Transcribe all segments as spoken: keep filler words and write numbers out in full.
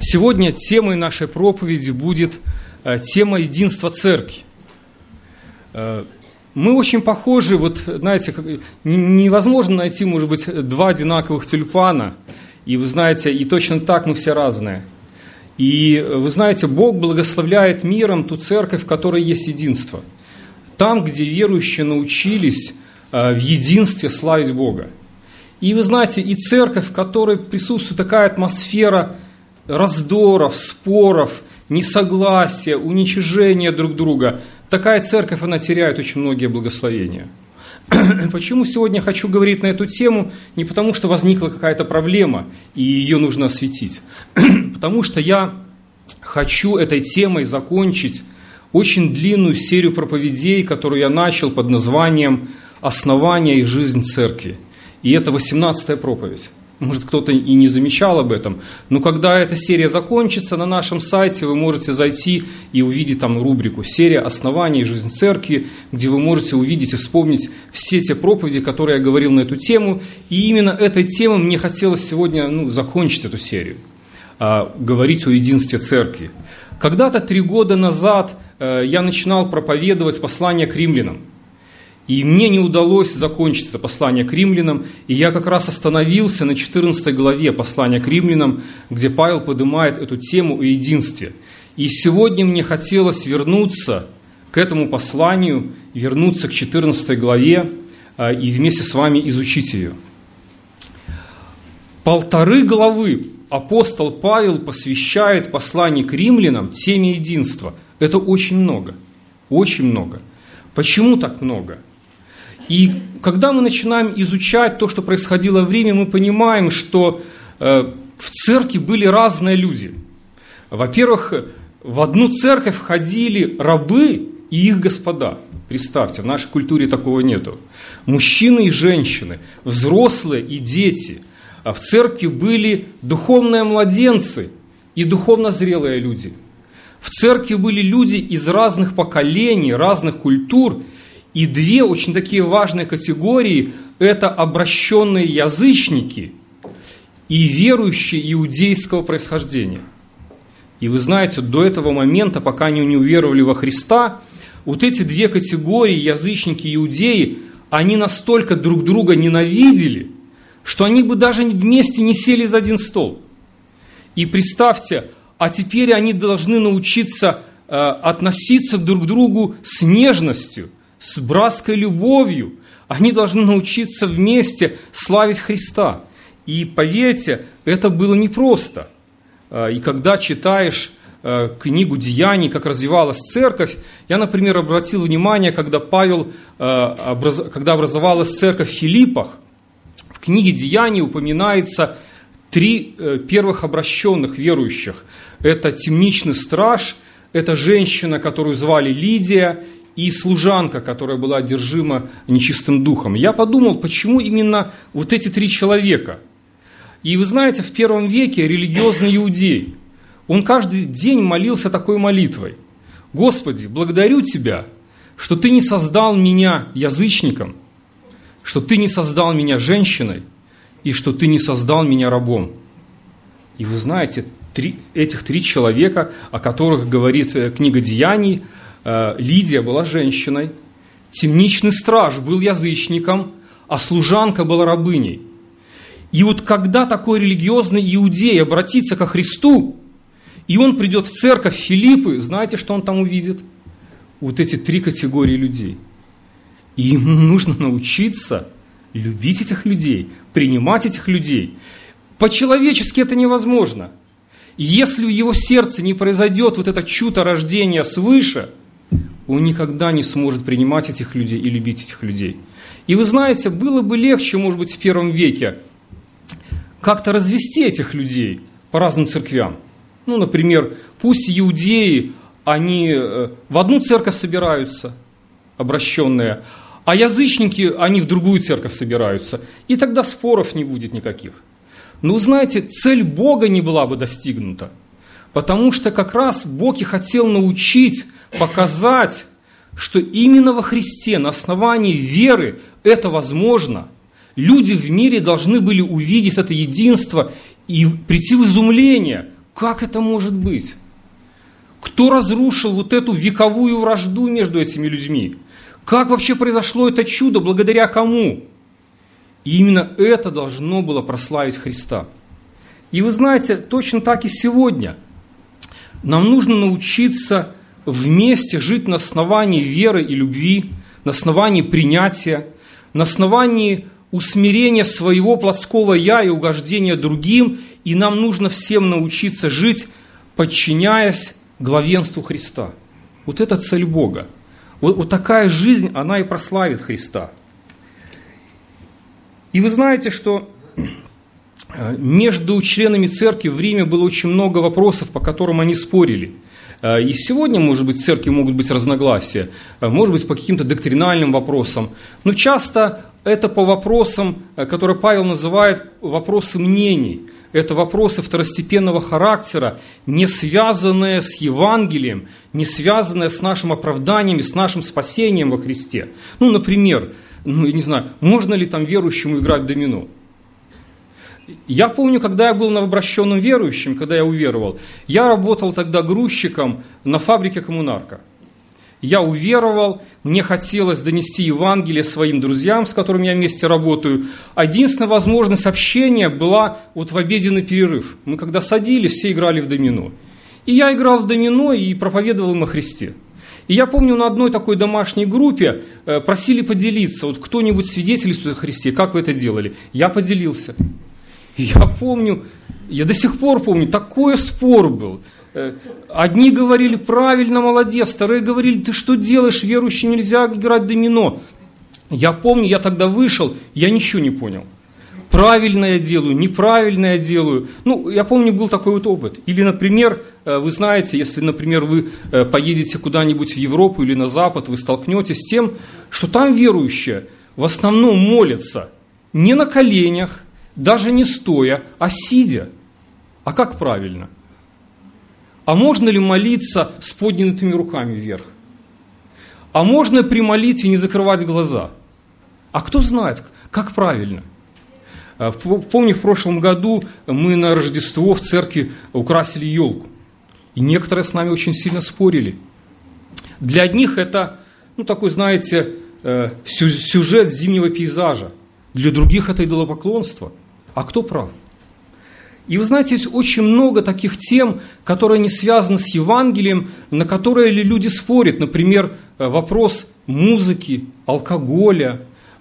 Сегодня темой нашей проповеди будет тема единства церкви. Мы очень похожи, вот, знаете, невозможно найти, может быть, два одинаковых тюльпана, и вы знаете, и точно так мы все разные. И вы знаете, Бог благословляет миром ту церковь, в которой есть единство. Там, где верующие научились в единстве славить Бога. И вы знаете, и церковь, в которой присутствует такая атмосфера раздоров, споров, несогласия, уничижения друг друга, такая церковь, она теряет очень многие благословения. Почему сегодня я хочу говорить на эту тему? Не потому, что возникла какая-то проблема, и ее нужно осветить. Потому что я хочу этой темой закончить очень длинную серию проповедей, которую я начал под названием «Основание и жизнь церкви». И это восемнадцатая проповедь. Может, кто-то и не замечал об этом, но когда эта серия закончится, на нашем сайте вы можете зайти и увидеть там рубрику «Серия основания и жизнь церкви», где вы можете увидеть и вспомнить все те проповеди, которые я говорил на эту тему. И именно этой темой мне хотелось сегодня ну, закончить эту серию, а, говорить о единстве церкви. Когда-то три года назад а, я начинал проповедовать послание к римлянам. И мне не удалось закончить это послание к римлянам, и я как раз остановился на четырнадцатой главе послания к римлянам, где Павел поднимает эту тему о единстве. И сегодня мне хотелось вернуться к этому посланию, вернуться к четырнадцатой главе и вместе с вами изучить ее. Полторы главы апостол Павел посвящает посланию к римлянам теме единства. Это очень много, очень много. Почему так много? И когда мы начинаем изучать то, что происходило в Риме, мы понимаем, что э, в церкви были разные люди. Во-первых, в одну церковь входили рабы и их господа. Представьте, в нашей культуре такого нету. Мужчины и женщины, взрослые и дети. А в церкви были духовные младенцы и духовно зрелые люди. В церкви были люди из разных поколений, разных культур. И две очень такие важные категории – это обращенные язычники и верующие иудейского происхождения. И вы знаете, до этого момента, пока они не уверовали во Христа, вот эти две категории, язычники и иудеи, они настолько друг друга ненавидели, что они бы даже вместе не сели за один стол. И представьте, а теперь они должны научиться э, относиться друг к другу с нежностью, с братской любовью. Они должны научиться вместе славить Христа. И поверьте, это было непросто. И когда читаешь книгу «Деяний», как развивалась церковь, я, например, обратил внимание, когда Павел, когда образовалась церковь в Филиппах, в книге «Деяний» упоминается три первых обращенных верующих. Это темничный страж, это женщина, которую звали Лидия, и служанка, которая была одержима нечистым духом. Я подумал, почему именно вот эти три человека? И вы знаете, в первом веке религиозный иудей, он каждый день молился такой молитвой: «Господи, благодарю Тебя, что Ты не создал меня язычником, что Ты не создал меня женщиной и что Ты не создал меня рабом». И вы знаете, три, этих три человека, о которых говорит книга «Деяний», Лидия была женщиной, темничный страж был язычником, а служанка была рабыней. И вот когда такой религиозный иудей обратится ко Христу, и он придет в церковь Филиппы, знаете, что он там увидит? Вот эти три категории людей. И ему нужно научиться любить этих людей, принимать этих людей. По-человечески это невозможно. Если в его сердце не произойдет вот это чудо рождения свыше, он никогда не сможет принимать этих людей и любить этих людей. И вы знаете, было бы легче, может быть, в первом веке как-то развести этих людей по разным церквям. Ну, например, пусть иудеи, они в одну церковь собираются, обращенные, а язычники, они в другую церковь собираются. И тогда споров не будет никаких. Но, вы знаете, цель Бога не была бы достигнута. Потому что как раз Бог и хотел научить, показать, что именно во Христе, на основании веры, это возможно. Люди в мире должны были увидеть это единство и прийти в изумление. Как это может быть? Кто разрушил вот эту вековую вражду между этими людьми? Как вообще произошло это чудо? Благодаря кому? И именно это должно было прославить Христа. И вы знаете, точно так и сегодня. Нам нужно научиться вместе жить на основании веры и любви, на основании принятия, на основании усмирения своего плотского «я» и угождения другим. И нам нужно всем научиться жить, подчиняясь главенству Христа. Вот это цель Бога. Вот, вот такая жизнь, она и прославит Христа. И вы знаете, что между членами церкви в Риме было очень много вопросов, по которым они спорили. И сегодня, может быть, в церкви могут быть разногласия, может быть, по каким-то доктринальным вопросам. Но часто это по вопросам, которые Павел называет вопросы мнений. Это вопросы второстепенного характера, не связанные с Евангелием, не связанные с нашим оправданием и с нашим спасением во Христе. Ну, например, ну, я не знаю, можно ли там верующему играть в домино? Я помню, когда я был новообращенным верующим, когда я уверовал, я работал тогда грузчиком на фабрике «Коммунарка». Я уверовал, мне хотелось донести Евангелие своим друзьям, с которыми я вместе работаю. Единственная возможность общения была вот в обеденный перерыв. Мы когда садились, все играли в домино. И я играл в домино и проповедовал им о Христе. И я помню, на одной такой домашней группе просили поделиться, вот кто-нибудь свидетельствует о Христе, как вы это делали? Я поделился. И я помню, я до сих пор помню, такой спор был. Одни говорили, правильно, молодец, вторые говорили, ты что делаешь, верующим нельзя играть в домино. Я помню, я тогда вышел, я ничего не понял. Правильно я делаю, неправильно я делаю. Ну, я помню, был такой вот опыт. Или, например, вы знаете, если, например, вы поедете куда-нибудь в Европу или на Запад, вы столкнетесь с тем, что там верующие в основном молятся не на коленях, даже не стоя, а сидя. А как правильно? А можно ли молиться с поднятыми руками вверх? А можно при молитве не закрывать глаза? А кто знает, как правильно? Помню, в прошлом году мы на Рождество в церкви украсили елку. И некоторые с нами очень сильно спорили. Для одних это, ну, такой, знаете, сюжет зимнего пейзажа. Для других это идолопоклонство. А кто прав? И вы знаете, есть очень много таких тем, которые не связаны с Евангелием, на которые люди спорят. Например, вопрос музыки, алкоголя,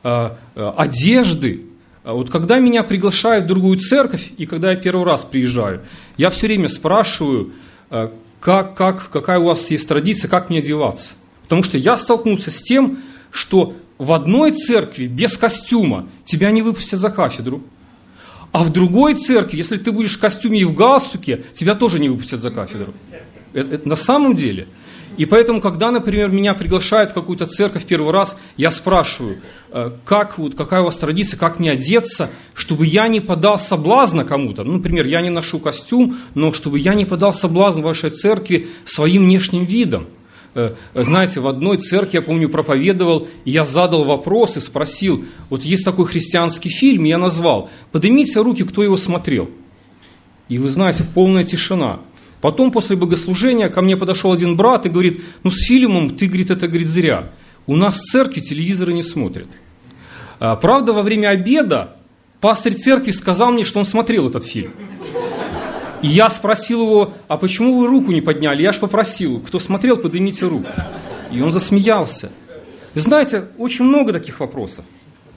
одежды. Вот когда меня приглашают в другую церковь, и когда я первый раз приезжаю, я все время спрашиваю, как, как, какая у вас есть традиция, как мне одеваться. Потому что я столкнулся с тем, что в одной церкви без костюма тебя не выпустят за кафедру. А в другой церкви, если ты будешь в костюме и в галстуке, тебя тоже не выпустят за кафедру. Это, это на самом деле. И поэтому, когда, например, меня приглашают в какую-то церковь первый раз, я спрашиваю, как, вот, какая у вас традиция, как мне одеться, чтобы я не подал соблазна кому-то. Ну, например, я не ношу костюм, но чтобы я не подал соблазн в вашей церкви своим внешним видом. Знаете, в одной церкви, я помню, проповедовал, и я задал вопрос и спросил, вот есть такой христианский фильм, и я назвал, поднимите руки, кто его смотрел. И вы знаете, полная тишина. Потом после богослужения ко мне подошел один брат и говорит, ну с фильмом ты, говорит, это, говорит, зря. У нас в церкви телевизоры не смотрят. Правда, во время обеда пастырь церкви сказал мне, что он смотрел этот фильм. И я спросил его, а почему вы руку не подняли? Я же попросил, кто смотрел, поднимите руку. И он засмеялся. Вы знаете, очень много таких вопросов.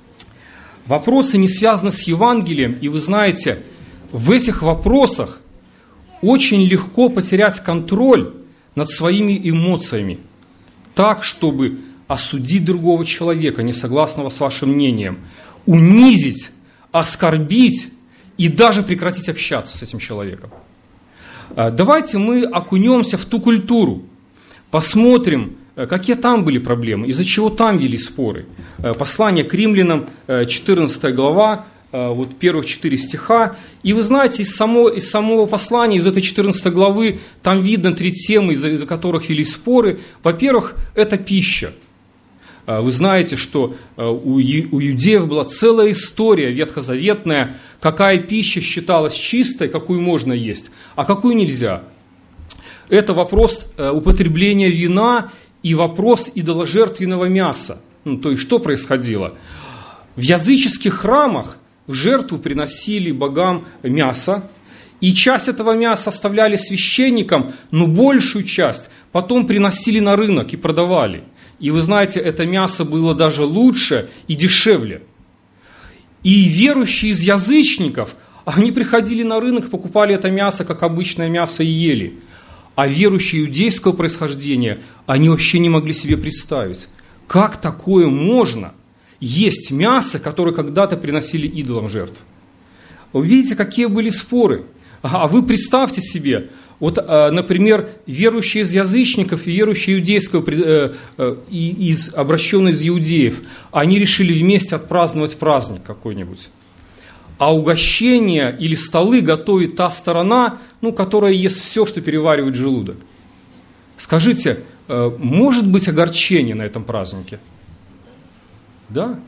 Вопросы не связаны с Евангелием, и вы знаете, в этих вопросах очень легко потерять контроль над своими эмоциями, так, чтобы осудить другого человека, не согласного с вашим мнением, унизить, оскорбить и даже прекратить общаться с этим человеком. Давайте мы окунемся в ту культуру, посмотрим, какие там были проблемы, из-за чего там вели споры. Послание к римлянам, четырнадцатая глава, вот первых четыре стиха. И вы знаете, из самого, из самого послания, из этой четырнадцатой главы, там видно три темы, из-за, из-за которых вели споры. Во-первых, это пища. Вы знаете, что у иудеев была целая история ветхозаветная, какая пища считалась чистой, какую можно есть, а какую нельзя. Это вопрос употребления вина и вопрос идоложертвенного мяса. Ну, то есть, что происходило? В языческих храмах в жертву приносили богам мясо, и часть этого мяса оставляли священникам, но большую часть потом приносили на рынок и продавали. И вы знаете, это мясо было даже лучше и дешевле. И верующие из язычников, они приходили на рынок, покупали это мясо, как обычное мясо, и ели. А верующие иудейского происхождения, они вообще не могли себе представить, как такое можно есть мясо, которое когда-то приносили идолам жертв. Вы видите, какие были споры. А вы представьте себе, вот, например, верующие из язычников и верующие иудейского, из, обращенные из иудеев, они решили вместе отпраздновать праздник какой-нибудь. А угощение или столы готовит та сторона, ну, которая ест все, что переваривает желудок. Скажите, может быть огорчение на этом празднике? Да.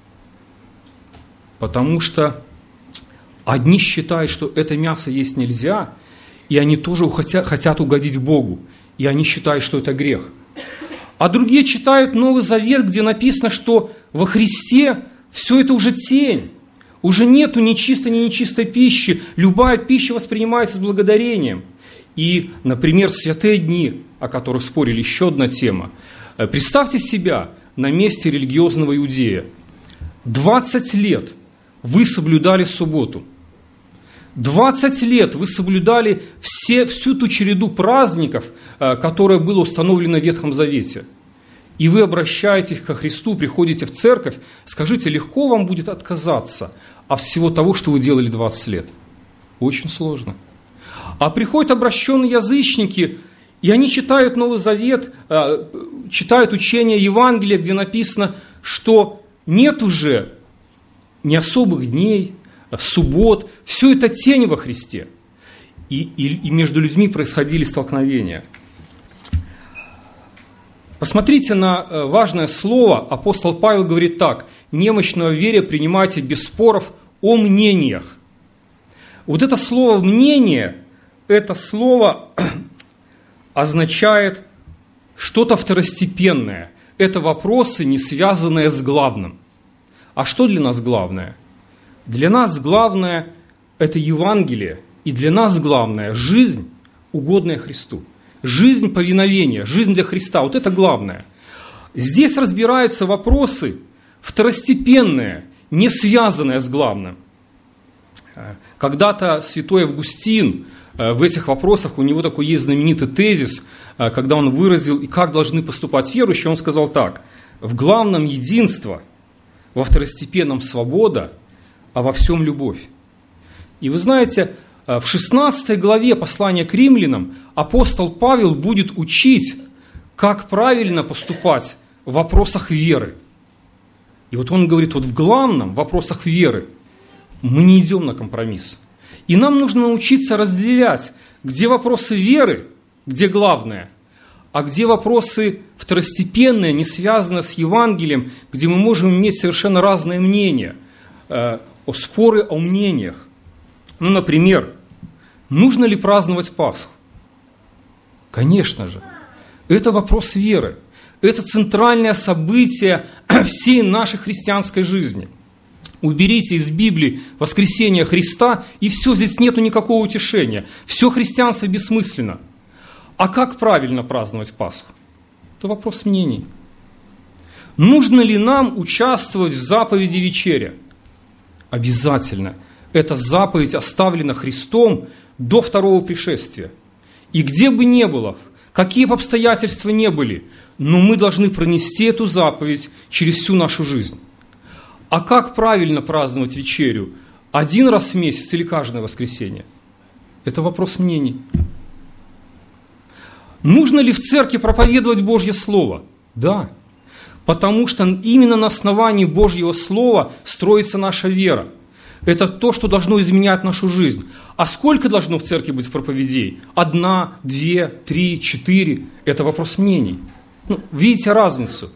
Потому что одни считают, что это мясо есть нельзя, и они тоже хотят, хотят угодить Богу, и они считают, что это грех. А другие читают Новый Завет, где написано, что во Христе все это уже тень. Уже нету ни чистой, ни нечистой пищи. Любая пища воспринимается с благодарением. И, например, святые дни, о которых спорили, еще одна тема. Представьте себя на месте религиозного иудея. двадцать лет вы соблюдали субботу. двадцать лет вы соблюдали все, всю ту череду праздников, которая была установлена в Ветхом Завете. И вы обращаетесь ко Христу, приходите в церковь, скажите, легко вам будет отказаться от всего того, что вы делали двадцать лет? Очень сложно. А приходят обращенные язычники, и они читают Новый Завет, читают учение Евангелия, где написано, что нет уже ни особых дней, суббот, все это тень во Христе. И, и, и между людьми происходили столкновения. Посмотрите на важное слово. Апостол Павел говорит так: немощного в вере принимайте без споров о мнениях. Вот это слово «мнение», это слово означает что-то второстепенное. Это вопросы, не связанные с главным. А что для нас главное? Для нас главное – это Евангелие, и для нас главное – жизнь, угодная Христу. Жизнь повиновения, жизнь для Христа – вот это главное. Здесь разбираются вопросы второстепенные, не связанные с главным. Когда-то святой Августин в этих вопросах, у него такой есть знаменитый тезис, когда он выразил, и как должны поступать верующие, он сказал так: в главном единство, во второстепенном свобода, а во всем любовь. И вы знаете, в шестнадцатой главе послания к римлянам апостол Павел будет учить, как правильно поступать в вопросах веры. И вот он говорит, вот в главном, в вопросах веры, мы не идем на компромисс. И нам нужно научиться разделять, где вопросы веры, где главное, а где вопросы второстепенные, не связанные с Евангелием, где мы можем иметь совершенно разные мнения, э, о споры о мнениях. Ну, например, нужно ли праздновать Пасху? Конечно же. Это вопрос веры. Это центральное событие всей нашей христианской жизни. Уберите из Библии воскресение Христа, и все, здесь нету никакого утешения. Все христианство бессмысленно. А как правильно праздновать Пасху? Это вопрос мнений. Нужно ли нам участвовать в заповеди вечеря? Обязательно. Эта заповедь оставлена Христом до второго пришествия. И где бы ни было, какие бы обстоятельства ни были, но мы должны пронести эту заповедь через всю нашу жизнь. А как правильно праздновать вечерю? Один раз в месяц или каждое воскресенье? Это вопрос мнений. Нужно ли в церкви проповедовать Божье Слово? Да. Потому что именно на основании Божьего Слова строится наша вера. Это то, что должно изменять нашу жизнь. А сколько должно в церкви быть проповедей? Одна, две, три, четыре? Это вопрос мнений. Ну, видите разницу?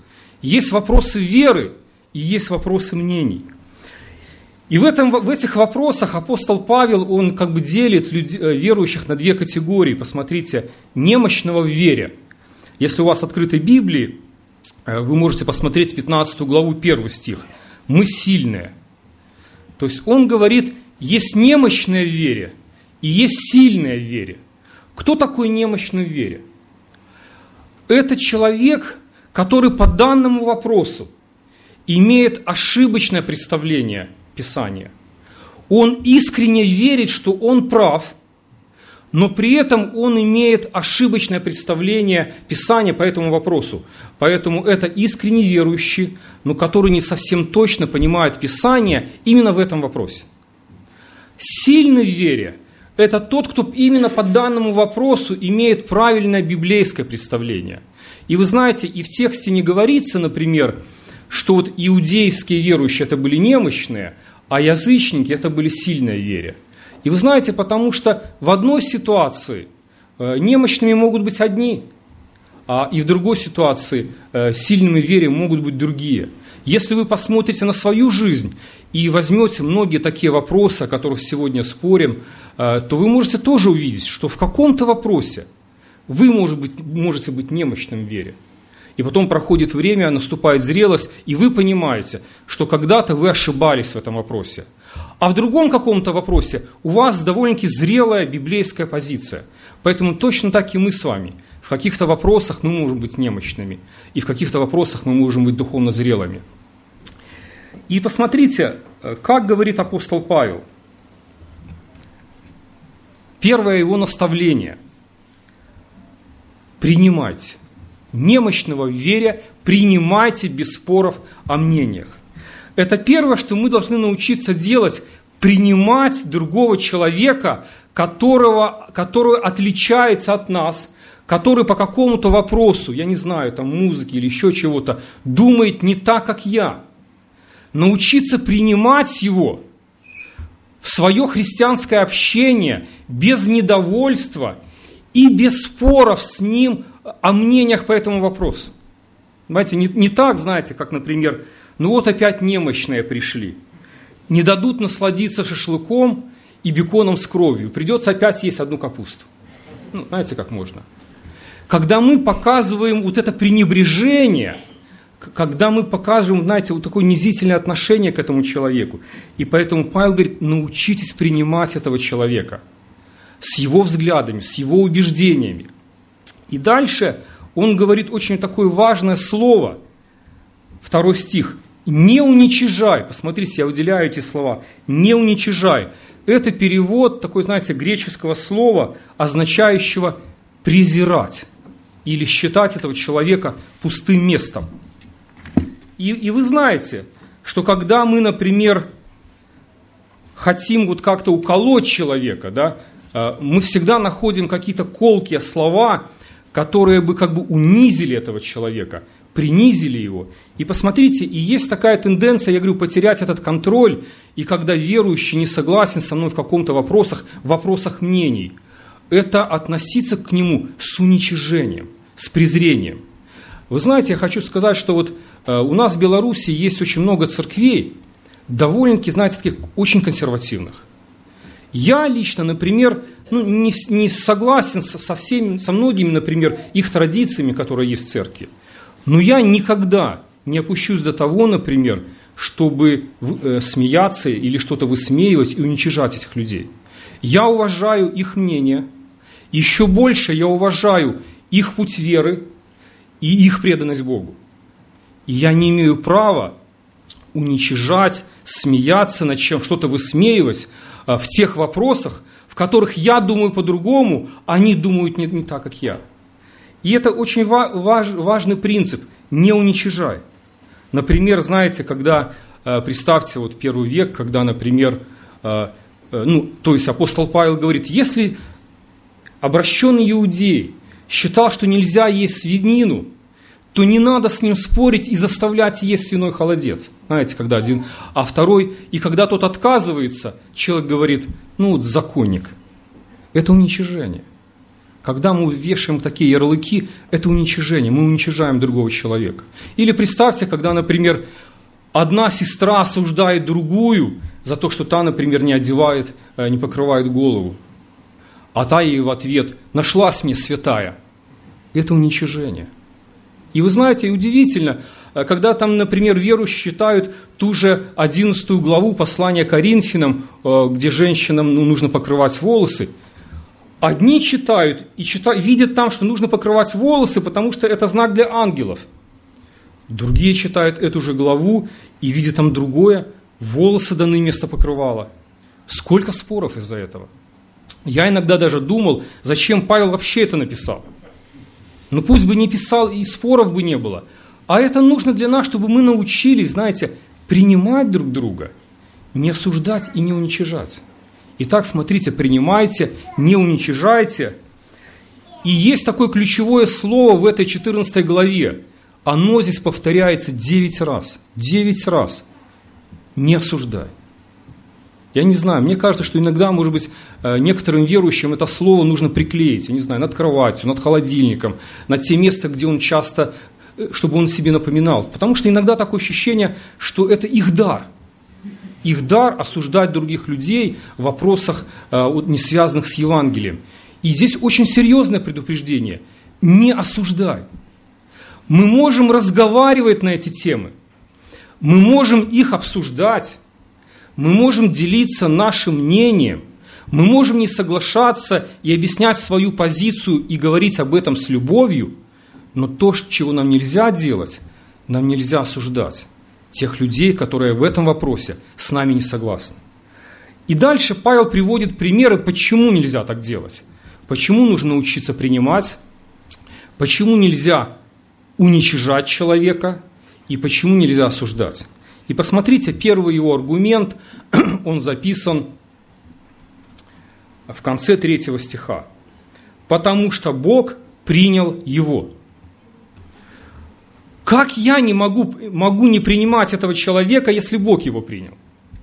Есть вопросы веры и есть вопросы мнений. И в, этом, в этих вопросах апостол Павел, он как бы делит людей, верующих на две категории. Посмотрите, немощного в вере. Если у вас открыты Библии, вы можете посмотреть пятнадцатую главу, первый стих. «Мы сильные». То есть он говорит, есть немощные в вере и есть сильные в вере. Кто такой немощный в вере? Это человек, который по данному вопросу имеет ошибочное представление Писания. Он искренне верит, что он прав, но при этом он имеет ошибочное представление Писания по этому вопросу. Поэтому это искренне верующий, но который не совсем точно понимает Писание именно в этом вопросе. Сильный в вере – это тот, кто именно по данному вопросу имеет правильное библейское представление. И вы знаете, и в тексте не говорится, например, что вот иудейские верующие это были немощные, а язычники это были сильные в вере. И вы знаете, потому что в одной ситуации немощными могут быть одни, а и в другой ситуации сильными в вере могут быть другие. Если вы посмотрите на свою жизнь и возьмете многие такие вопросы, о которых сегодня спорим, то вы можете тоже увидеть, что в каком-то вопросе вы, может быть, можете быть немощным в вере. И потом проходит время, наступает зрелость, и вы понимаете, что когда-то вы ошибались в этом вопросе. А в другом каком-то вопросе у вас довольно-таки зрелая библейская позиция. Поэтому точно так и мы с вами. В каких-то вопросах мы можем быть немощными, и в каких-то вопросах мы можем быть духовно зрелыми. И посмотрите, как говорит апостол Павел. Первое его наставление. Принимайте. Немощного в вере принимайте без споров о мнениях. Это первое, что мы должны научиться делать, принимать другого человека, которого, который отличается от нас, который по какому-то вопросу, я не знаю, там музыки или еще чего-то, думает не так, как я. Научиться принимать его в свое христианское общение без недовольства и без споров с ним о мнениях по этому вопросу. Знаете, не, не так, знаете, как, например, ну вот опять немощные пришли, не дадут насладиться шашлыком и беконом с кровью, придется опять съесть одну капусту. Ну, знаете, как можно. Когда мы показываем вот это пренебрежение, когда мы показываем, знаете, вот такое унизительное отношение к этому человеку, и поэтому Павел говорит, научитесь принимать этого человека с его взглядами, с его убеждениями. И дальше он говорит очень такое важное слово, второй стих, «не уничижай». Посмотрите, я выделяю эти слова, «не уничижай». Это перевод, такой, знаете, греческого слова, означающего презирать или считать этого человека пустым местом. И, и вы знаете, что когда мы, например, хотим вот как-то уколоть человека, да, мы всегда находим какие-то колкие слова, которые бы как бы унизили этого человека, принизили его. И посмотрите, и есть такая тенденция, я говорю, потерять этот контроль, и когда верующий не согласен со мной в каком-то вопросах, в вопросах мнений, это относиться к нему с уничижением, с презрением. Вы знаете, я хочу сказать, что вот э, у нас в Беларуси есть очень много церквей, довольно-таки, знаете, таких очень консервативных. Я лично, например, ну, не, не согласен со, со, всеми, со многими, например, их традициями, которые есть в церкви. Но я никогда не опущусь до того, например, чтобы э, смеяться или что-то высмеивать и уничижать этих людей. Я уважаю их мнение, еще больше я уважаю их путь веры и их преданность Богу. И я не имею права уничижать, смеяться над чем, что-то высмеивать э, в тех вопросах, в которых я думаю по-другому, они думают не, не так, как я. И это очень ва- важ, важный принцип – не уничижай. Например, знаете, когда, э, представьте, вот первый век, когда, например, э, э, ну, то есть апостол Павел говорит, если обращенный иудей считал, что нельзя есть свинину, то не надо с ним спорить и заставлять есть свиной холодец. Знаете, когда один, а второй, и когда тот отказывается, человек говорит, ну вот законник. Это уничижение. когда мы вешаем такие ярлыки, это уничижение, мы уничижаем другого человека. Или представьте, когда, например, одна сестра осуждает другую за то, что та, например, не одевает, не покрывает голову, а та ей в ответ: «Нашлась мне святая». Это уничижение. И вы знаете, удивительно, когда там, например, верующие читают ту же одиннадцатую главу послания Коринфянам, где женщинам ну, нужно покрывать волосы, одни читают и читают, видят там, что нужно покрывать волосы, потому что это знак для ангелов. Другие читают эту же главу и видят там другое: волосы даны вместо покрывала. Сколько споров из-за этого. Я иногда даже думал, зачем Павел вообще это написал. Ну пусть бы не писал, и споров бы не было. А это нужно для нас, чтобы мы научились, знаете, принимать друг друга, не осуждать и не уничижать. Итак, смотрите, принимайте, не уничижайте. И есть такое ключевое слово в этой четырнадцатой главе. Оно здесь повторяется девять раз. Девять раз. Не осуждай. Я не знаю, мне кажется, что иногда, может быть, некоторым верующим это слово нужно приклеить, я не знаю, над кроватью, над холодильником, над те места, где он часто, чтобы он себе напоминал. Потому что иногда такое ощущение, что это их дар. Их дар осуждать других людей в вопросах, не связанных с Евангелием. И здесь очень серьезное предупреждение. Не осуждай. Мы можем разговаривать на эти темы. Мы можем их обсуждать. Мы можем делиться нашим мнением, мы можем не соглашаться и объяснять свою позицию и говорить об этом с любовью, но то, чего нам нельзя делать, нам нельзя осуждать тех людей, которые в этом вопросе с нами не согласны. И дальше Павел приводит примеры, почему нельзя так делать, почему нужно учиться принимать, почему нельзя уничижать человека и почему нельзя осуждать. И посмотрите, первый его аргумент, он записан в конце третьего стиха. «Потому что Бог принял его». Как я не могу, могу не принимать этого человека, если Бог его принял?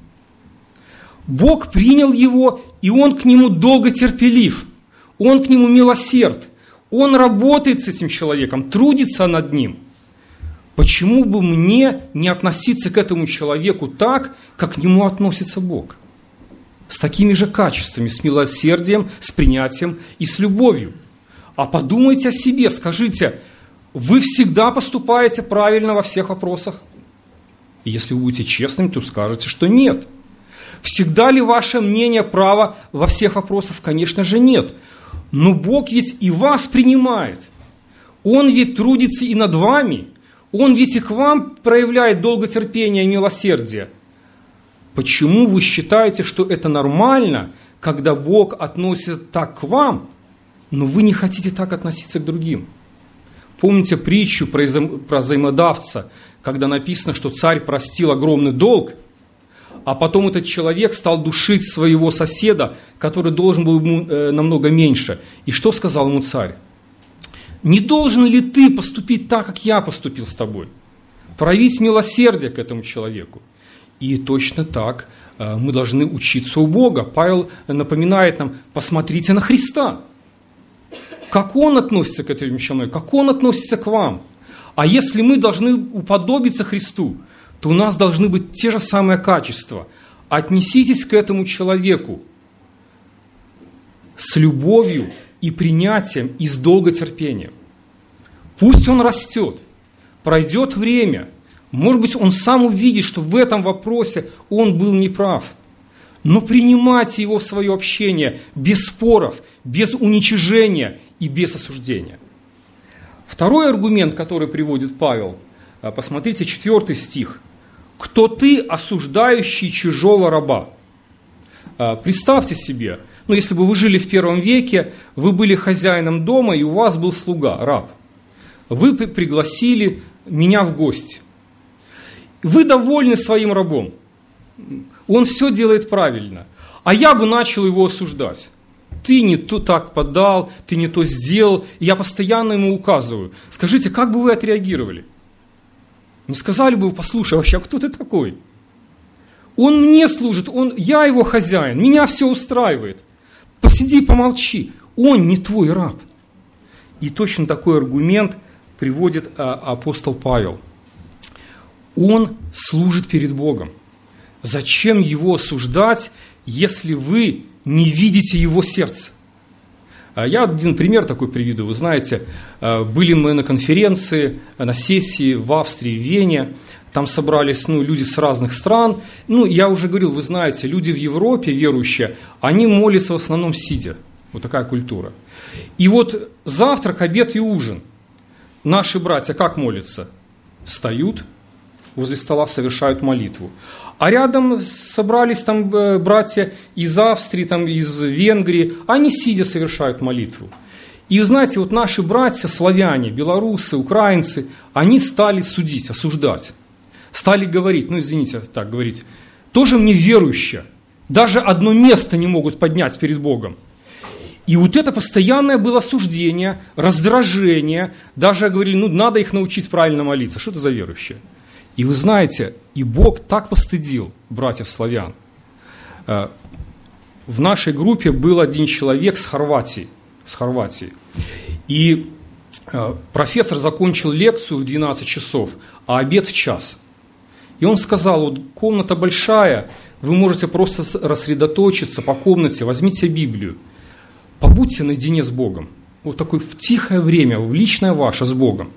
Бог принял его, и Он к нему долготерпелив, Он к нему милосерд, Он работает с этим человеком, трудится над ним. Почему бы мне не относиться к этому человеку так, как к нему относится Бог? С такими же качествами, с милосердием, с принятием и с любовью. А подумайте о себе, скажите, вы всегда поступаете правильно во всех вопросах? И если вы будете честными, то скажете, что нет. Всегда ли ваше мнение право во всех вопросах? Конечно же нет. Но Бог ведь и вас принимает. Он ведь трудится и над вами. Он ведь и к вам проявляет долготерпение и милосердие. Почему вы считаете, что это нормально, когда Бог относится так к вам, но вы не хотите так относиться к другим? Помните притчу про, взаим... про взаимодавца, когда написано, что царь простил огромный долг, а потом этот человек стал душить своего соседа, который должен был ему э, намного меньше. И что сказал ему царь? Не должен ли ты поступить так, как я поступил с тобой? Проявить милосердие к этому человеку. И точно так мы должны учиться у Бога. Павел напоминает нам, посмотрите на Христа. Как Он относится к этому человеку, как Он относится к вам. А если мы должны уподобиться Христу, то у нас должны быть те же самые качества. Отнеситесь к этому человеку с любовью и принятием, и с долготерпением. Пусть он растет, пройдет время, может быть, он сам увидит, что в этом вопросе он был неправ. Но принимайте его в свое общение без споров, без уничижения и без осуждения. Второй аргумент, который приводит Павел, посмотрите, четвертый стих. «Кто ты, осуждающий чужого раба?» Представьте себе, ну, если бы вы жили в первом веке, вы были хозяином дома, и у вас был слуга, раб. Вы пригласили меня в гости. Вы довольны своим рабом. Он все делает правильно. А я бы начал его осуждать. Ты не то так подал, ты не то сделал. И я постоянно ему указываю. Скажите, как бы вы отреагировали? Не сказали бы вы, послушай, вообще, а кто ты такой? Он мне служит, он, я его хозяин, меня все устраивает. Посиди, помолчи. Он не твой раб. И точно такой аргумент приводит апостол Павел. Он служит перед Богом. Зачем его осуждать, если вы не видите его сердца? Я один пример такой приведу. Вы знаете, были мы на конференции, на сессии в Австрии, в Вене. Там собрались ну, люди с разных стран. Ну, я уже говорил, вы знаете, люди в Европе, верующие, они молятся в основном сидя. Вот такая культура. И вот завтрак, обед и ужин. Наши братья как молятся? Встают, возле стола совершают молитву. А рядом собрались там братья из Австрии, там, из Венгрии, они сидя совершают молитву. И вы знаете, вот наши братья, славяне, белорусы, украинцы, они стали судить, осуждать. Стали говорить, ну извините, так говорить, тоже мне верующие, даже одно место не могут поднять перед Богом. И вот это постоянное было осуждение, раздражение, даже говорили, ну надо их научить правильно молиться, что это за верующие? И вы знаете, и Бог так постыдил братьев славян. В нашей группе был один человек с Хорватии, с Хорватии. И профессор закончил лекцию в двенадцать часов, а обед в час. И он сказал, вот комната большая, вы можете просто рассредоточиться по комнате, возьмите Библию, побудьте наедине с Богом. Вот такое в тихое время, в личное ваше с Богом.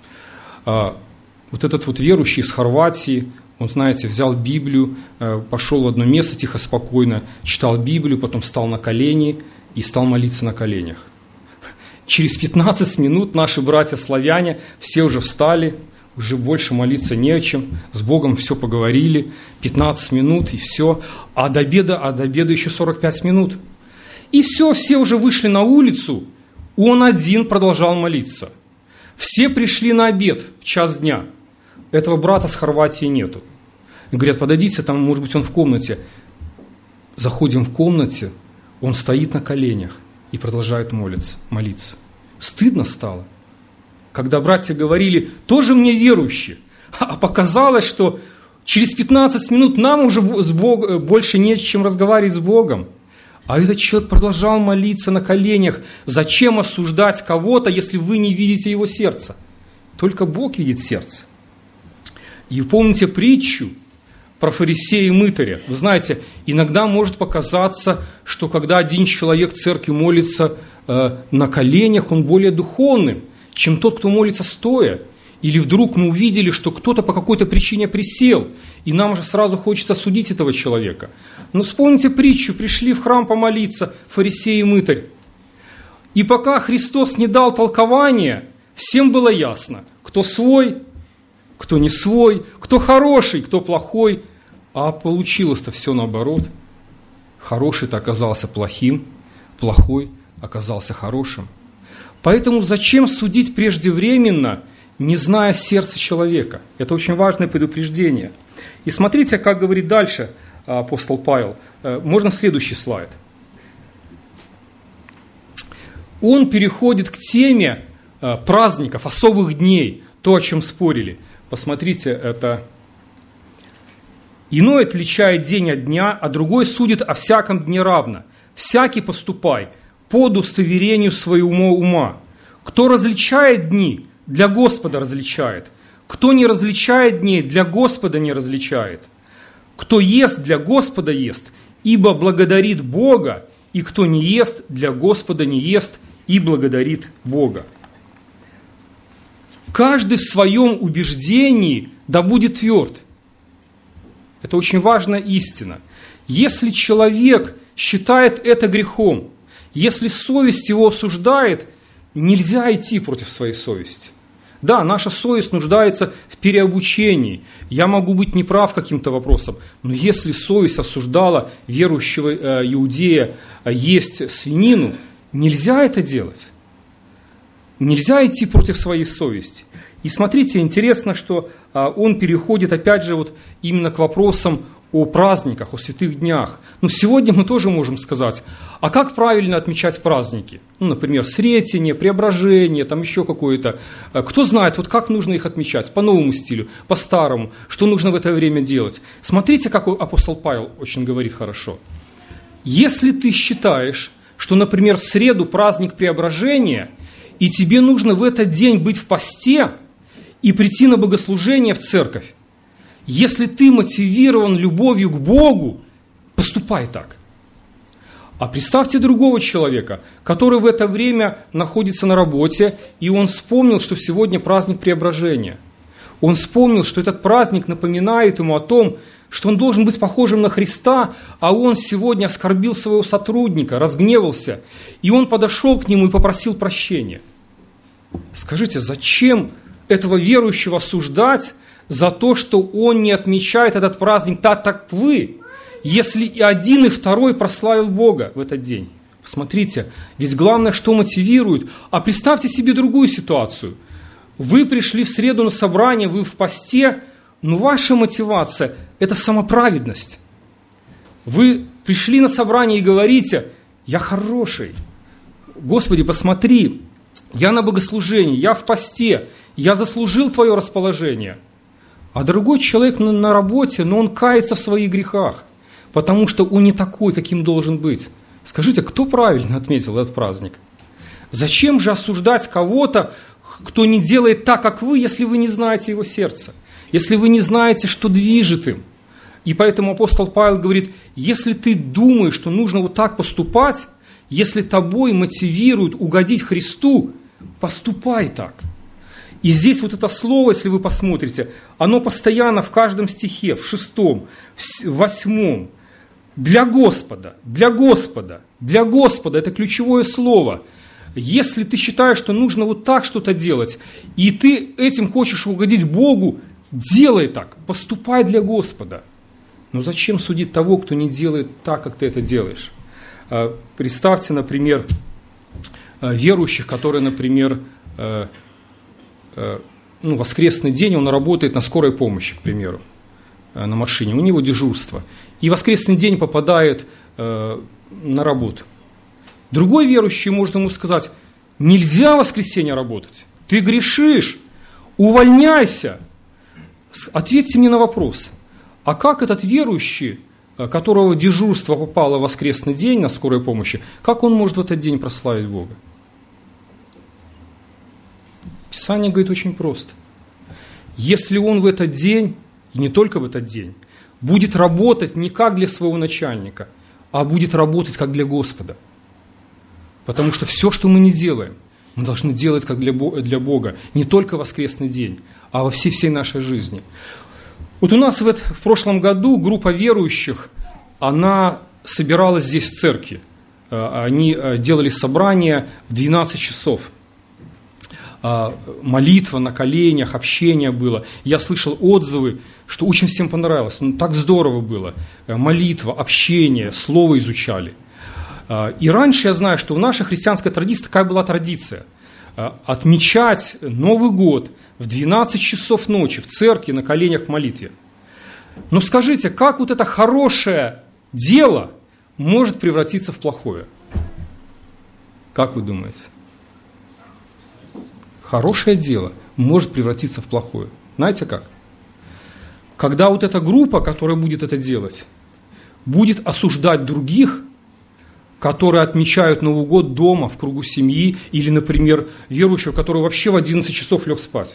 Вот этот вот верующий из Хорватии, он, знаете, взял Библию, пошел в одно место тихо, спокойно, читал Библию, потом встал на колени и стал молиться на коленях. Через пятнадцать минут наши братья-славяне все уже встали, уже больше молиться не о чем, с Богом все поговорили, пятнадцать минут и все, а до обеда, а до обеда еще сорок пять минут. И все, все уже вышли на улицу, он один продолжал молиться. Все пришли на обед в час дня. Этого брата с Хорватии нету. И говорят, подойдите, там, может быть, он в комнате. Заходим в комнате, он стоит на коленях и продолжает молиться, молиться. Стыдно стало. Когда братья говорили, тоже мне верующие, а показалось, что через пятнадцать минут нам уже с Бог, больше не чем разговаривать с Богом. А этот человек продолжал молиться на коленях. Зачем осуждать кого-то, если вы не видите его сердца? Только Бог видит сердце. И помните притчу про фарисея и мытаря? Вы знаете, иногда может показаться, что когда один человек в церкви молится э, на коленях, он более духовным, чем тот, кто молится стоя. Или вдруг мы увидели, что кто-то по какой-то причине присел, и нам же сразу хочется судить этого человека. Но вспомните притчу, пришли в храм помолиться фарисей и мытарь. И пока Христос не дал толкования, всем было ясно, кто свой, кто не свой, кто хороший, кто плохой. А получилось-то все наоборот. Хороший-то оказался плохим, плохой оказался хорошим. Поэтому зачем судить преждевременно, не зная сердца человека? Это очень важное предупреждение. И смотрите, как говорит дальше апостол Павел. Можно следующий слайд. Он переходит к теме праздников, особых дней, то, о чем спорили. Посмотрите, это «Иной отличает день от дня, а другой судит о всяком дне равно. Всякий поступай по удостоверению своего ума. Кто различает дни, для Господа различает. Кто не различает дней, для Господа не различает. Кто ест, для Господа ест, ибо благодарит Бога, и кто не ест, для Господа не ест, и благодарит Бога». Каждый в своем убеждении да будет тверд. Это очень важная истина. Если человек считает это грехом, если совесть его осуждает, нельзя идти против своей совести. Да, наша совесть нуждается в переобучении. Я могу быть неправ каким-то вопросом, но если совесть осуждала верующего э, иудея э, есть свинину, нельзя это делать. Нельзя идти против своей совести. И смотрите, интересно, что а, он переходит опять же вот именно к вопросам о праздниках, о святых днях. Ну, сегодня мы тоже можем сказать, а как правильно отмечать праздники? Ну, например, Сретение, Преображение, там еще какое-то. Кто знает, вот как нужно их отмечать? По новому стилю, по старому. Что нужно в это время делать? Смотрите, как апостол Павел очень говорит хорошо. Если ты считаешь, что, например, в среду праздник Преображения, и тебе нужно в этот день быть в посте и прийти на богослужение в церковь. Если ты мотивирован любовью к Богу, поступай так. А представьте другого человека, который в это время находится на работе, и он вспомнил, что сегодня праздник Преображения. Он вспомнил, что этот праздник напоминает ему о том, что он должен быть похожим на Христа, а он сегодня оскорбил своего сотрудника, разгневался, и он подошел к нему и попросил прощения. Скажите, зачем этого верующего осуждать за то, что он не отмечает этот праздник так, как вы, если и один, и второй прославил Бога в этот день? Посмотрите, ведь главное, что мотивирует. А представьте себе другую ситуацию. Вы пришли в среду на собрание, вы в посте, но ваша мотивация – это самоправедность. Вы пришли на собрание и говорите: я хороший, Господи, посмотри, я на богослужении, я в посте, я заслужил Твое расположение. А другой человек на, на работе, но он кается в своих грехах, потому что он не такой, каким должен быть. Скажите, кто правильно отметил этот праздник? Зачем же осуждать кого-то, кто не делает так, как вы, если вы не знаете его сердца, если вы не знаете, что движет им? И поэтому апостол Павел говорит: если ты думаешь, что нужно вот так поступать, если тобой мотивируют угодить Христу, поступай так. И здесь вот это слово, если вы посмотрите, оно постоянно в каждом стихе, в шестом, в восьмом. Для Господа, для Господа, для Господа – это ключевое слово. Если ты считаешь, что нужно вот так что-то делать, и ты этим хочешь угодить Богу, делай так, поступай для Господа. Но зачем судить того, кто не делает так, как ты это делаешь? Представьте, например, верующих, которые, например, ну, воскресный день, он работает на скорой помощи, к примеру, на машине, у него дежурство, и воскресный день попадает э, на работу. Другой верующий может ему сказать: нельзя в воскресенье работать, ты грешишь, увольняйся. Ответьте мне на вопрос, а как этот верующий, которого дежурство попало в воскресный день на скорой помощи, как он может в этот день прославить Бога? Писание говорит очень просто. Если он в этот день, и не только в этот день, будет работать не как для своего начальника, а будет работать как для Господа. Потому что все, что мы не делаем, мы должны делать как для Бога. Не только в воскресный день, а во всей, всей нашей жизни. Вот у нас в, в прошлом году группа верующих, она собиралась здесь в церкви. Они делали собрание в двенадцать часов. Молитва на коленях, общение было. Я слышал отзывы, что очень всем понравилось. Ну, так здорово было. Молитва, общение, слово изучали. И раньше я знаю, что в нашей христианской традиции такая была традиция. Отмечать Новый год в двенадцать часов ночи в церкви на коленях в молитве. Но скажите, как вот это хорошее дело может превратиться в плохое? Как вы думаете? Хорошее дело может превратиться в плохое. Знаете как? Когда вот эта группа, которая будет это делать, будет осуждать других, которые отмечают Новый год дома, в кругу семьи, или, например, верующего, который вообще в одиннадцать часов лег спать.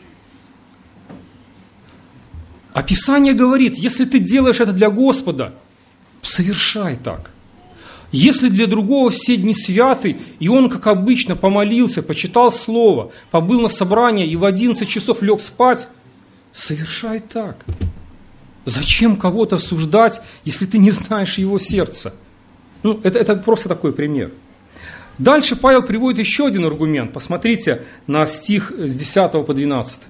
А Писание говорит, если ты делаешь это для Господа, совершай так. Если для другого все дни святы, и он, как обычно, помолился, почитал Слово, побыл на собрании и в одиннадцать часов лег спать, совершай так. Зачем кого-то осуждать, если ты не знаешь его сердца? Ну, это, это просто такой пример. Дальше Павел приводит еще один аргумент. Посмотрите на стих с десятого по двенадцатый.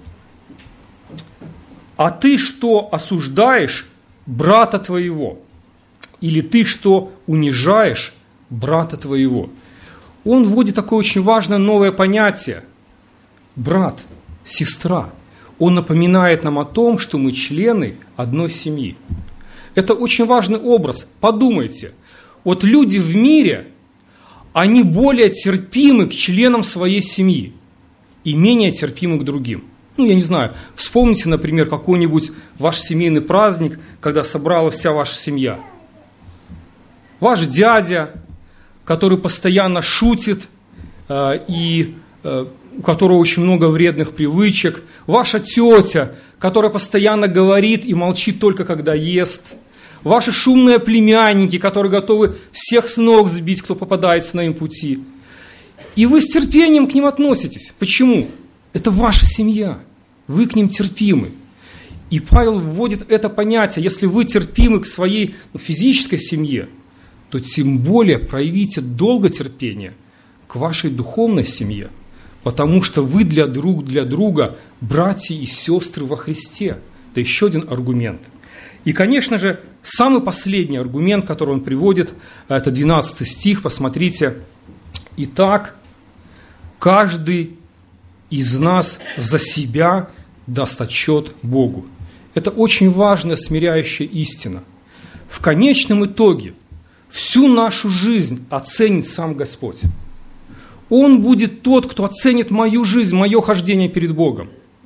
«А ты что осуждаешь брата твоего? Или ты что унижаешь брата твоего?» Он вводит такое очень важное новое понятие. Брат, сестра. Он напоминает нам о том, что мы члены одной семьи. Это очень важный образ. Подумайте. Вот люди в мире, они более терпимы к членам своей семьи и менее терпимы к другим. Ну, я не знаю, вспомните, например, какой-нибудь ваш семейный праздник, когда собралась вся ваша семья. Ваш дядя, который постоянно шутит, и у которого очень много вредных привычек, ваша тетя, которая постоянно говорит и молчит только когда ест, ваши шумные племянники, которые готовы всех с ног сбить, кто попадается на им пути. И вы с терпением к ним относитесь. Почему? Это ваша семья, вы к ним терпимы. И Павел вводит это понятие: если вы терпимы к своей ну, физической семье, то тем более проявите долготерпение к вашей духовной семье, потому что вы для друг для друга братья и сестры во Христе. Это еще один аргумент. И, конечно же, самый последний аргумент, который он приводит, это двенадцатый стих, посмотрите. «Итак, каждый из нас за себя даст отчет Богу». Это очень важная смиряющая истина. В конечном итоге всю нашу жизнь оценит сам Господь. Он будет тот, кто оценит мою жизнь, мое хождение перед Богом.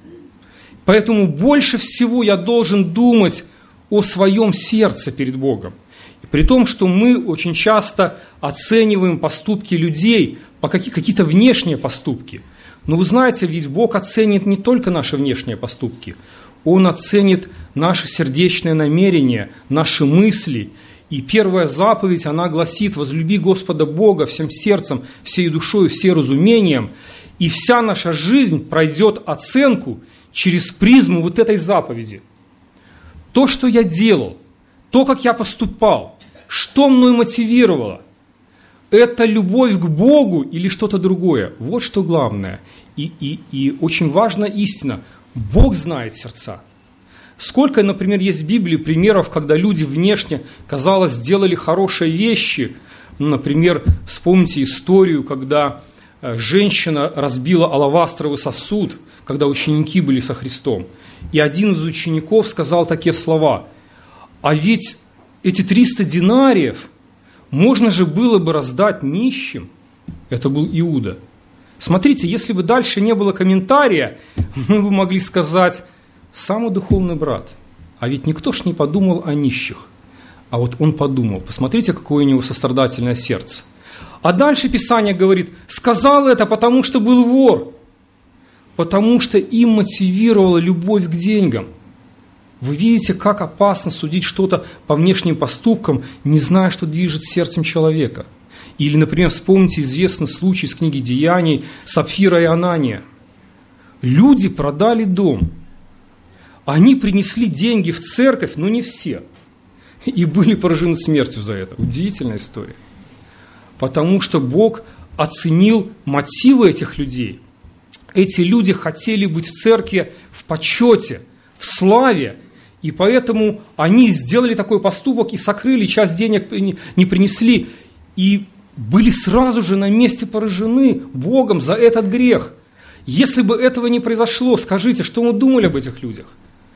Поэтому больше всего я должен думать о своем сердце перед Богом. И при том, что мы очень часто оцениваем поступки людей, по какие, какие-то внешние поступки. Но вы знаете, ведь Бог оценит не только наши внешние поступки. Он оценит наши сердечные намерения, наши мысли. И первая заповедь, она гласит: возлюби Господа Бога всем сердцем, всей душой, всем разумением. И вся наша жизнь пройдет оценку через призму вот этой заповеди. То, что я делал, то, как я поступал, что мной мотивировало, это любовь к Богу или что-то другое? Вот что главное. И, и, и очень важная истина. Бог знает сердца. Сколько, например, есть в Библии примеров, когда люди внешне, казалось, сделали хорошие вещи. Ну, например, вспомните историю, когда женщина разбила алавастровый сосуд, когда ученики были со Христом. И один из учеников сказал такие слова: «А ведь эти триста динариев можно же было бы раздать нищим». Это был Иуда. Смотрите, если бы дальше не было комментария, мы бы могли сказать: самый духовный брат, а ведь никто ж не подумал о нищих. А вот он подумал. Посмотрите, какое у него сострадательное сердце. А дальше Писание говорит: сказал это, потому что был вор, потому что им мотивировала любовь к деньгам. Вы видите, как опасно судить что-то по внешним поступкам, не зная, что движет сердцем человека. Или, например, вспомните известный случай из книги Деяний Сапфира и Анания. Люди продали дом. Они принесли деньги в церковь, но не все. И были поражены смертью за это. Удивительная история. Потому что Бог оценил мотивы этих людей. Эти люди хотели быть в церкви в почете, в славе. И поэтому они сделали такой поступок и сокрыли, часть денег не принесли. И были сразу же на месте поражены Богом за этот грех. Если бы этого не произошло, скажите, что мы думали об этих людях?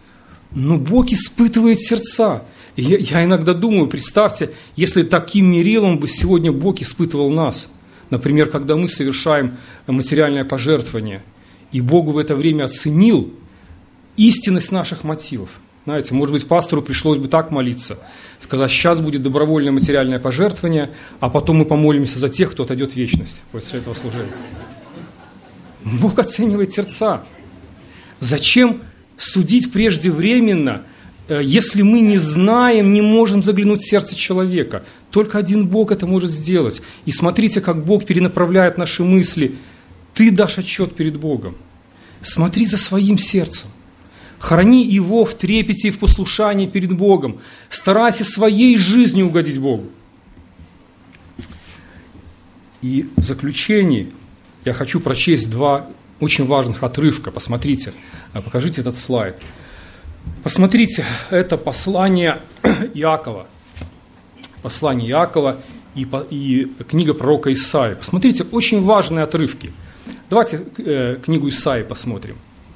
Но Бог испытывает сердца. Я, я иногда думаю, представьте, если таким мерилом бы сегодня Бог испытывал нас. Например, когда мы совершаем материальное пожертвование, и Бог в это время оценил истинность наших мотивов. Знаете, может быть, пастору пришлось бы так молиться, сказать: сейчас будет добровольное материальное пожертвование, а потом мы помолимся за тех, кто отойдет в вечность после этого служения. Бог оценивает сердца. Зачем судить преждевременно, если мы не знаем, не можем заглянуть в сердце человека? Только один Бог это может сделать. И смотрите, как Бог перенаправляет наши мысли. Ты дашь отчет перед Богом. Смотри за своим сердцем. Храни его в трепете и в послушании перед Богом. Старайся своей жизнью угодить Богу. И в заключение я хочу прочесть два очень важных отрывка. Посмотрите, покажите этот слайд. Посмотрите, это послание Иакова. Послание Иакова и, и книга пророка Исаии. Посмотрите, очень важные отрывки. Давайте э, книгу Исаии посмотрим.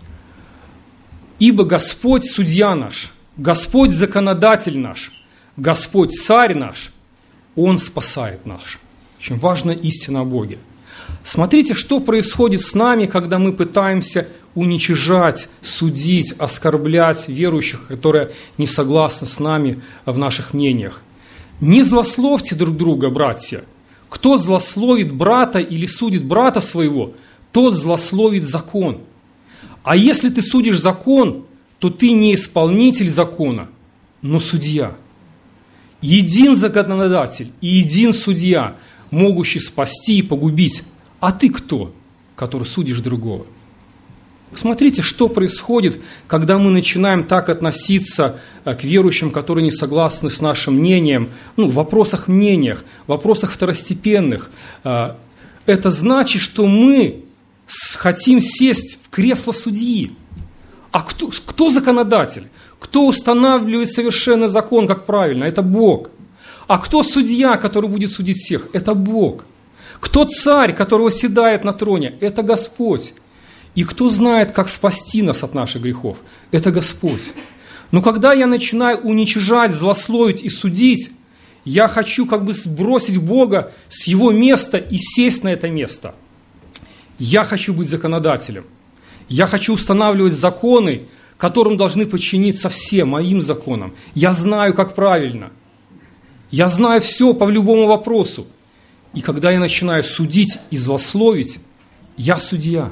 «Ибо Господь судья наш, Господь законодатель наш, Господь царь наш, Он спасает наш». Очень важная истина о Боге. Смотрите, что происходит с нами, когда мы пытаемся уничижать, судить, оскорблять верующих, которые не согласны с нами в наших мнениях. Не злословьте друг друга, братья. Кто злословит брата или судит брата своего, тот злословит закон. А если ты судишь закон, то ты не исполнитель закона, но судья. Един законодатель и един судья, могущий спасти и погубить. А ты кто, который судишь другого? Посмотрите, что происходит, когда мы начинаем так относиться к верующим, которые не согласны с нашим мнением, ну, в вопросах мнениях, в вопросах второстепенных. Это значит, что мы хотим сесть в кресло судьи. А кто, кто законодатель? Кто устанавливает совершенный закон, как правильно? Это Бог. А кто судья, который будет судить всех? Это Бог. Кто царь, который восседает на троне? Это Господь. И кто знает, как спасти нас от наших грехов? Это Господь. Но когда я начинаю уничижать, злословить и судить, я хочу как бы сбросить Бога с Его места и сесть на это место. Я хочу быть законодателем. Я хочу устанавливать законы, которым должны подчиниться все, моим законам. Я знаю, как правильно. Я знаю все по любому вопросу. И когда я начинаю судить и злословить, я судья.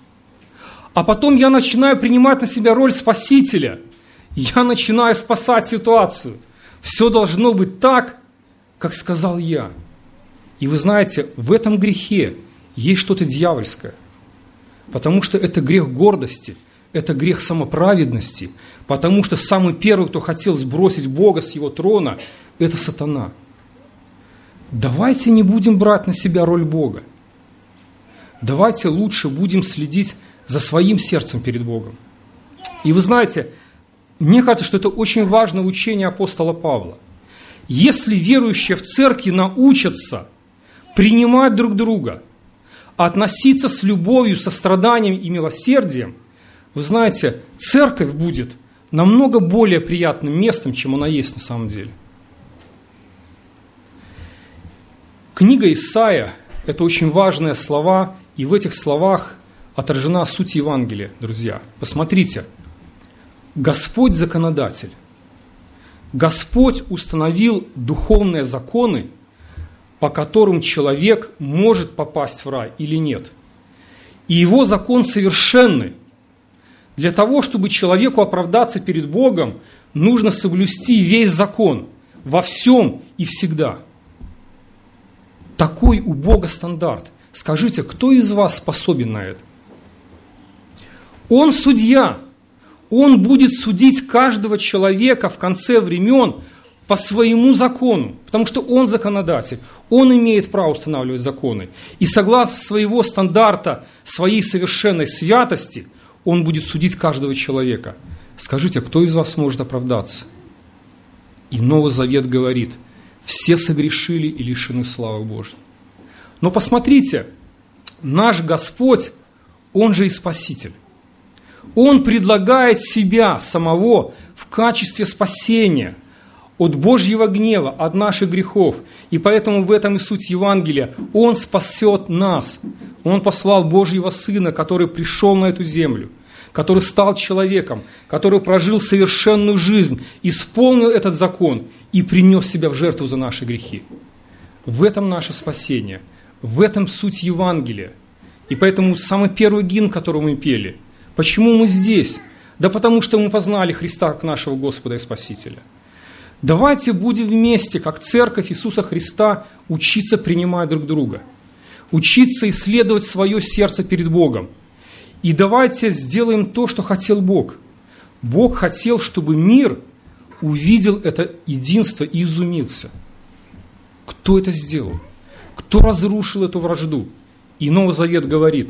А потом я начинаю принимать на себя роль спасителя. Я начинаю спасать ситуацию. Все должно быть так, как сказал я. И вы знаете, в этом грехе есть что-то дьявольское. Потому что это грех гордости, это грех самоправедности. Потому что самый первый, кто хотел сбросить Бога с Его трона, это сатана. Давайте не будем брать на себя роль Бога. Давайте лучше будем следить за своим сердцем перед Богом. И вы знаете, мне кажется, что это очень важное учение апостола Павла. Если верующие в церкви научатся принимать друг друга, относиться с любовью, состраданием и милосердием, вы знаете, церковь будет намного более приятным местом, чем она есть на самом деле. Книга Исаия – это очень важные слова, и в этих словах отражена суть Евангелия, друзья. Посмотрите, Господь законодатель. Господь установил духовные законы, по которым человек может попасть в рай или нет. И его закон совершенный. Для того, чтобы человеку оправдаться перед Богом, нужно соблюсти весь закон во всем и всегда. Такой у Бога стандарт. Скажите, кто из вас способен на это? Он судья. Он будет судить каждого человека в конце времен по своему закону, потому что он законодатель. Он имеет право устанавливать законы. И согласно своего стандарта, своей совершенной святости, он будет судить каждого человека. Скажите, кто из вас может оправдаться? И Новый Завет говорит, все согрешили и лишены славы Божьей. Но посмотрите, наш Господь, Он же и Спаситель. Он предлагает себя самого в качестве спасения от Божьего гнева, от наших грехов. И поэтому в этом и суть Евангелия. Он спасет нас. Он послал Божьего Сына, который пришел на эту землю, который стал человеком, который прожил совершенную жизнь, исполнил этот закон и принес себя в жертву за наши грехи. В этом наше спасение, в этом суть Евангелия. И поэтому самый первый гимн, который мы пели, почему мы здесь? Да потому что мы познали Христа как нашего Господа и Спасителя. Давайте будем вместе, как Церковь Иисуса Христа, учиться принимать друг друга, учиться исследовать свое сердце перед Богом. И давайте сделаем то, что хотел Бог. Бог хотел, чтобы мир увидел это единство и изумился. Кто это сделал? Кто разрушил эту вражду? И Новый Завет говорит,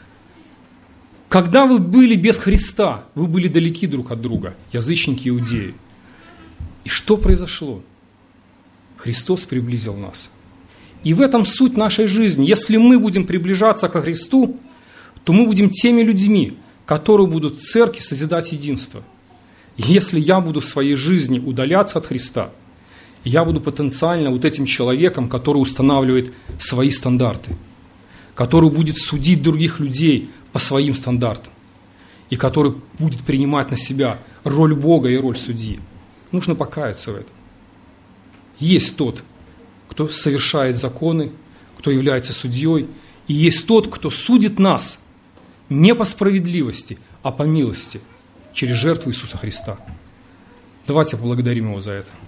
когда вы были без Христа, вы были далеки друг от друга, язычники и иудеи. И что произошло? Христос приблизил нас. И в этом суть нашей жизни. Если мы будем приближаться ко Христу, то мы будем теми людьми, которые будут в церкви созидать единство. И если я буду в своей жизни удаляться от Христа, я буду потенциально вот этим человеком, который устанавливает свои стандарты, который будет судить других людей по своим стандартам, и который будет принимать на себя роль Бога и роль судьи. Нужно покаяться в этом. Есть тот, кто совершает законы, кто является судьей, и есть тот, кто судит нас не по справедливости, а по милости, через жертву Иисуса Христа. Давайте поблагодарим Его за это.